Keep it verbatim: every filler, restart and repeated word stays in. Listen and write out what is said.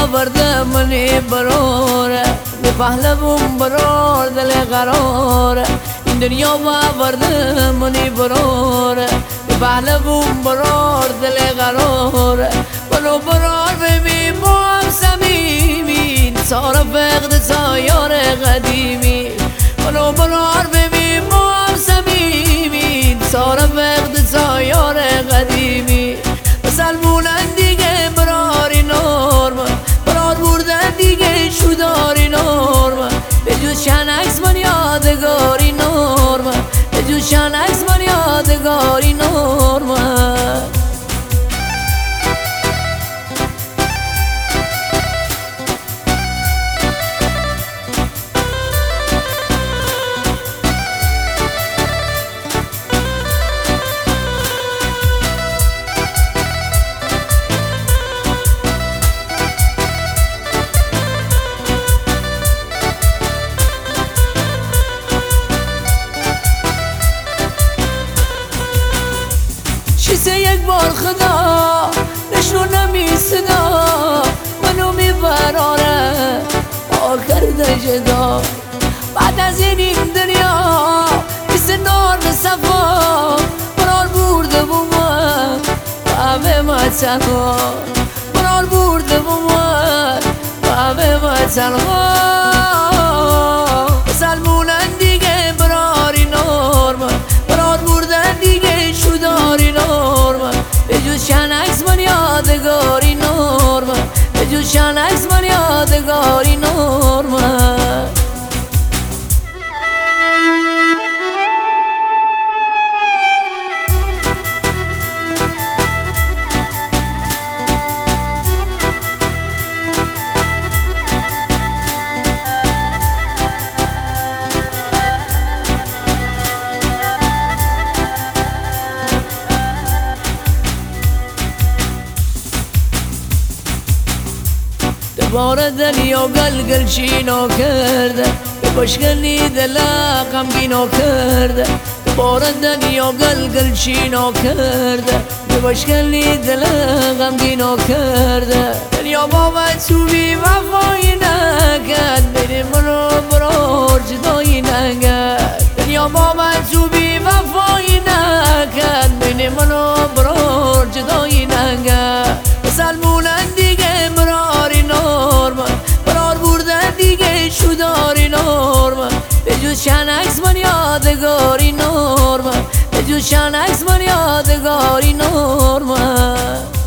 آورده منی براره به پهلوم برار دل قراره این دنیا آورده منی براره به پهلوم برار دل قراره منو برار ببین با هم صمیمی سارا فقد سایار قدیمی منو برار ببین با هم صمیمی سارا فقد سایار قدیمی سلمونن دیگه براری نرمه برار بردن دیگه شداری نرمه به جز شنکس من یادگاری نرمه به جز شنکس من یادگاری نرمه کیسه یک بار خدا نشون نمیسدا منو میبراره آخر جدا بعد از این دنیا بیست نار صفا برار برده بومن همه وطن ها برار برده بومن همه وطن ها سلمونن دیگه براری نرمن برار بردن دیگه شداری نرمن به جز شنکس من یادگاری نرمن به جز شنکس من یادگاری نرمن دوباره دلیا گلگل چینو کرده به بشکنی دلا غمگینو کرده دوباره دلیا گلگل چینو کرده به بشکنی دلا غمگینو کرده دنیا با من تو بی وفایی نکرد بری منو برار جدایی نکرد دنیا با من تو بی وفایی نکرد بری منو برار جدایی نکرد سلمونن دیگه براری نرمن برار بردن دیگه شداری نرمن به جز شنکس من یادگاری نرمن به جز شنکس من یادگاری نرمن